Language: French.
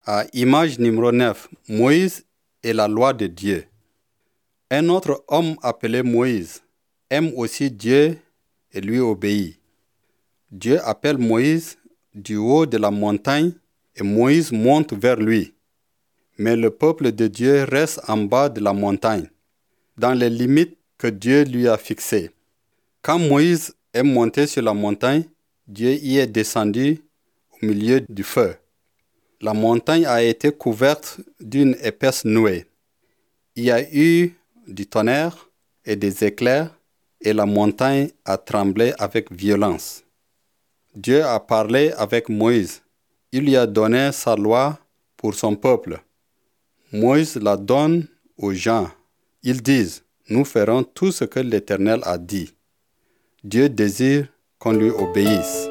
À image numéro 9, Moïse et la loi de Dieu. Un autre homme appelé Moïse aime aussi Dieu et lui obéit. Dieu appelle Moïse du haut de la montagne et Moïse monte vers lui. Mais le peuple de Dieu reste en bas de la montagne, dans les limites que Dieu lui a fixées. Quand Moïse est monté sur la montagne, Dieu y est descendu au milieu du feu. La montagne a été couverte d'une épaisse nuée. Il y a eu du tonnerre et des éclairs, et la montagne a tremblé avec violence. Dieu a parlé avec Moïse. Il lui a donné sa loi pour son peuple. Moïse la donne aux gens. Ils disent, nous ferons tout ce que l'Éternel a dit. Dieu désire qu'on lui obéisse.